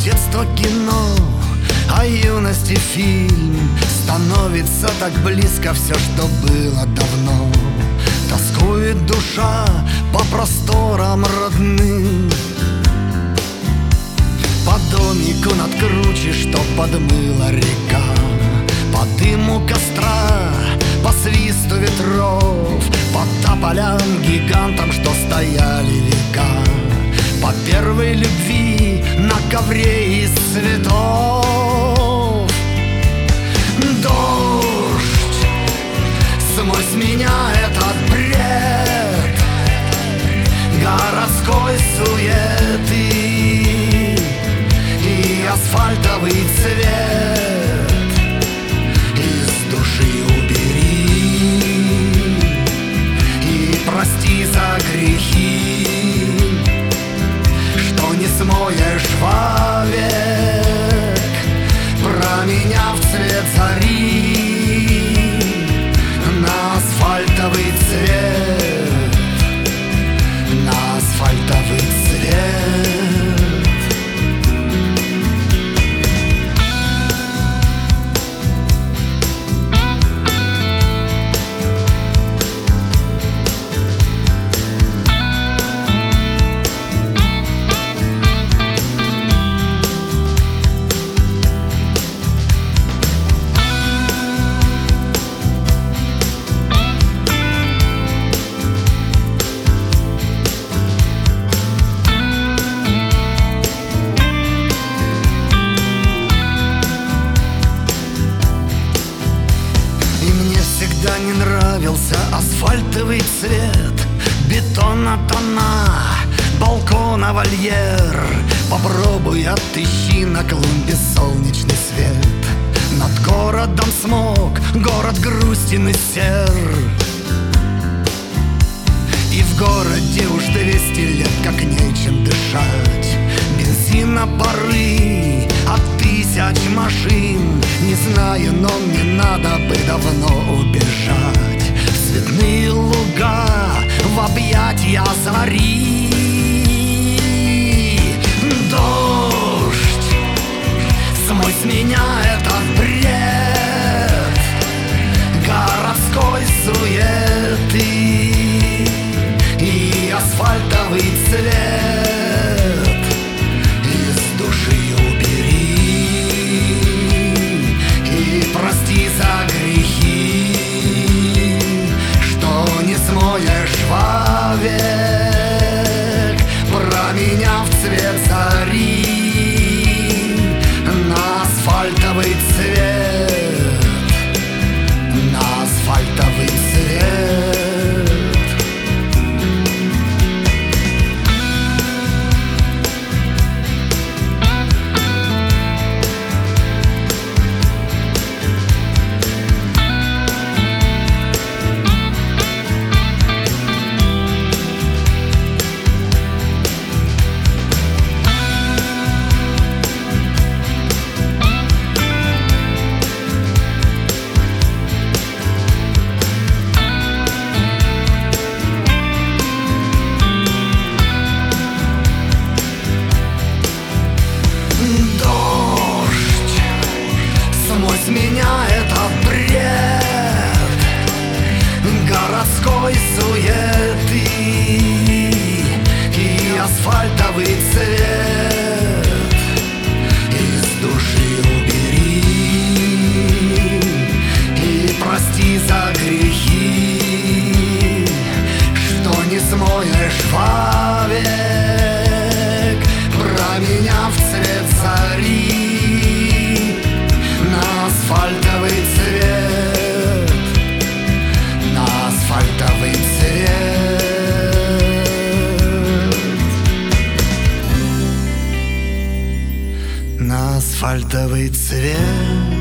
детства кино, а юности фильм. Становится так близко все, что было давно. Тоскует душа по просторам родным, по домику над кручей, что подмыла река, по дыму костра, по свисту ветров, по тополям гигантам, что стояли века, по первой любви на ковре из цветов. Дождь, смой с меня этот бред городской суеты и асфальтовый цвет из души убери и прости за грехи, что не смоешь вовек, променяв цвет зари на асфальтовый цвет, на асфальтовый цвет. Всегда не нравился асфальтовый цвет, бетона тона, балкона вольер. Попробуй отыщи на клумбе солнечный свет. Над городом смог, город грустен и сер. И в городе уж 200 лет как нечем дышать. Бензина пары от 1000 машин. Не знаю, но мне надо бы давно убежать в цветные луга, в объятья зари. Дождь, смой с меня этот бред городской суеты и асфальтовый цвет из души убери и прости за грехи, что не смоешь вовек, променяв цвет зари на асфальтовый цвет, на асфальтовый цвет. С меня этот бред городской суеты и асфальтовый цвет из души убери и прости за грехи, что не смоешь вовек, променяв цвет зари на асфальтовый цвет, на асфальтовый цвет, на асфальтовый цвет.